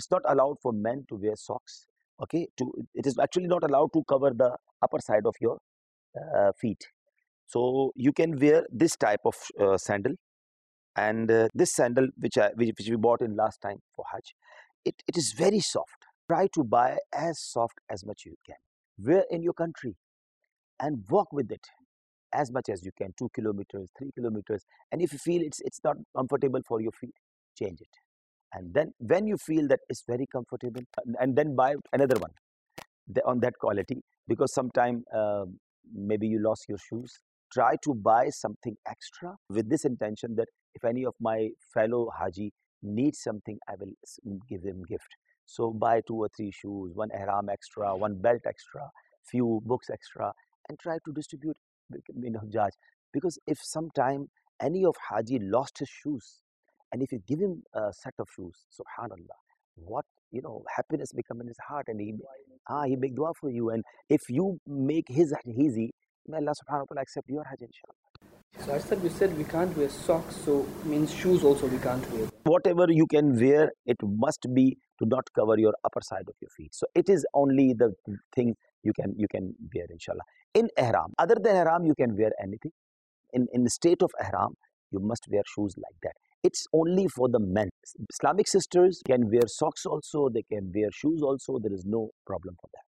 it's not allowed for men to wear socks. Okay, it is actually not allowed to cover the upper side of your feet. So you can wear this type of sandal, and this sandal which we bought in last time for Hajj, it is very soft. Try to buy as soft as much you can. Wear in your country and walk with it as much as you can, 2 kilometers, 3 kilometers. And if you feel it's not comfortable for your feet, change it. And then when you feel that it's very comfortable, and then buy another one on that quality, because sometime maybe you lost your shoes. Try to buy something extra with this intention that if any of my fellow Haji needs something, I will give them gift. So buy 2 or 3 shoes, one ihram extra, one belt extra, few books extra, and try to distribute in Hajj. Because if sometime any of Haji lost his shoes, and if you give him a set of shoes, subhanallah, what happiness become in his heart, and he make dua for you. And if you make his Hajj easy, may Allah subhanahu wa ta'ala accept your Hajj, inshallah. So I said, you said we can't wear socks, so means shoes also we can't wear. Whatever you can wear, it must be to not cover your upper side of your feet. So it is only the thing you can wear, inshallah. In ihram, other than ihram, you can wear anything. In the state of ihram, you must wear shoes like that. It's only for the men. Islamic sisters can wear socks also, they can wear shoes also. There is no problem for that.